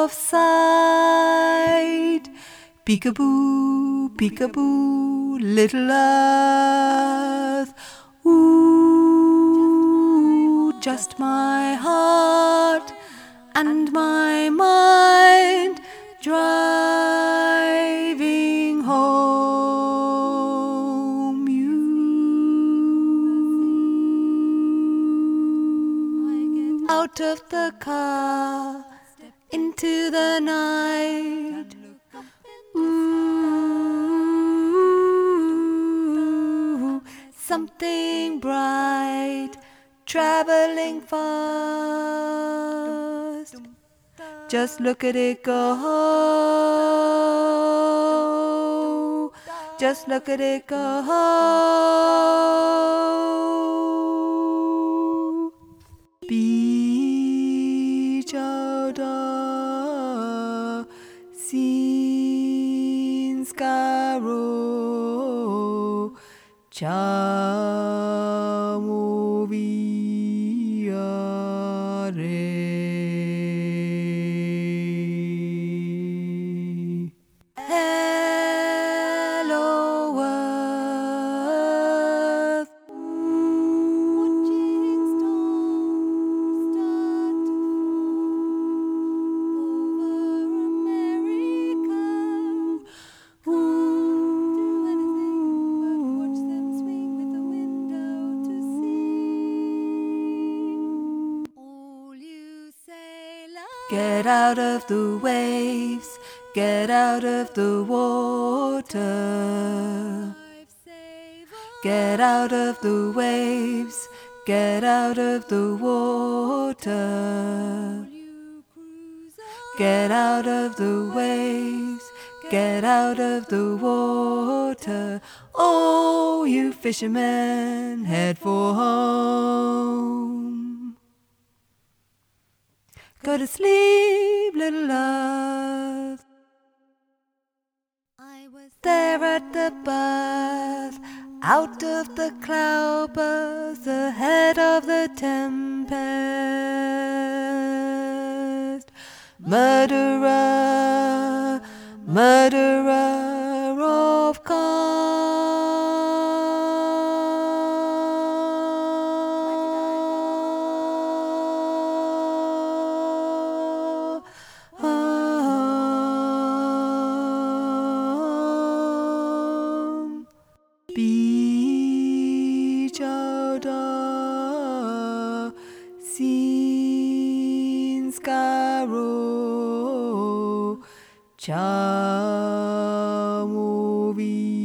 of sight. Peekaboo, peekaboo, little earth. Ooh, just my heart and my mind driving home you. Out of the car into the night. Ooh, something bright traveling fast. Just look at it go. Just look at it go. Beach out of Scaro Chamoviare. Hello Earth. Watching stars start to fall over America. Do anything but watch them swing with the window to see. All you sailors, get out of the waves, get out of the water. Get out of the waves, get out of the water. Get out of the waves, get out of the water. Oh, you fishermen, head for home. Go to sleep, little earth. I was there at the birth, out of the cloudburst, ahead of the tempest. Murderer, murderer of calm. Beach out of Scaro Chamoviare.